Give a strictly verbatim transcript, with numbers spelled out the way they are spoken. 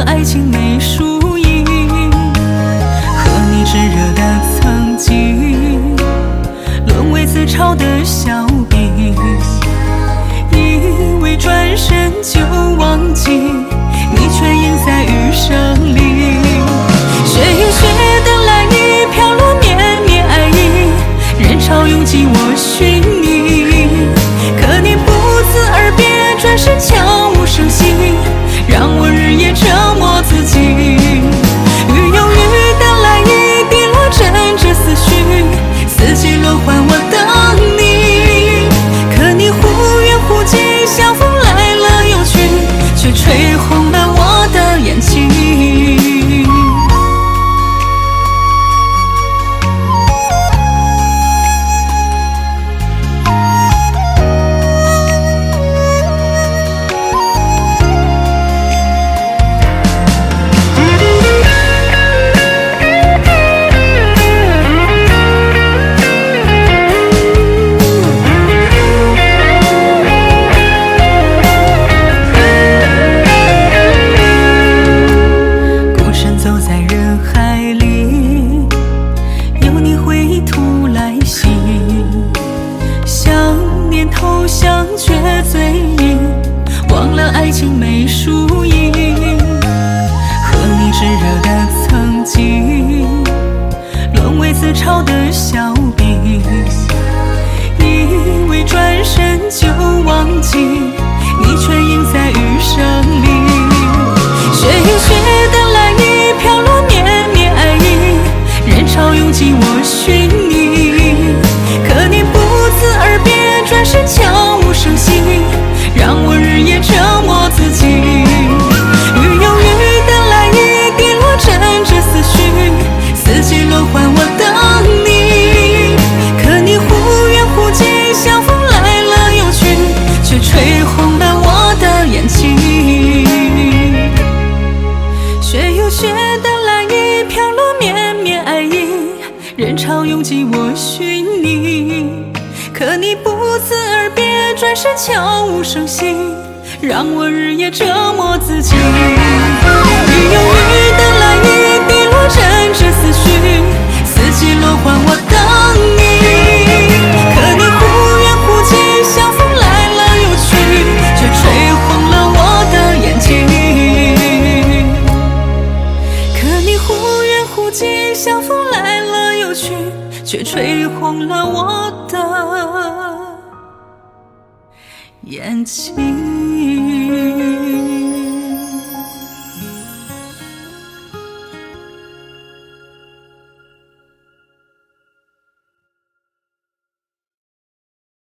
了爱情没输赢，和你炙热的曾经沦为自嘲的笑柄，以为转身就忘记，你却赢在余生里。雪与雪的来意飘落绵绵爱意，人潮拥挤我寻你，可你不辞而别，转身悄无声息，让我日夜折磨自己。雨有雨的来意，滴落真挚思绪，四季轮换我等你，可你忽远忽近，像风来了又去，却吹红了我的眼睛。投降却醉意，忘了爱情没输赢，和你炙热的曾经沦为自嘲的笑柄，以为转身就忘记，你却赢在余生里。雪与雪的来意飘落绵绵爱意，人潮拥挤我寻你，可你不辞而别，转身悄无声息，让我日夜折磨自己。雨有雨的来意，滴落真挚思绪，四季轮换我等你，可你忽远忽近，像风来了又去，却吹红了我的眼睛。雪有雪的来意飘落绵绵爱意，人潮拥挤我寻你，可你不辞而别，转身悄无声息，让我日夜折磨自己。雨有雨的来意，滴落真挚思绪，四季轮换我等你，可你忽远忽近，像风来了又去，却吹红了我的眼睛。可你忽远忽近，像风来了又去，却吹红了我的眼睛。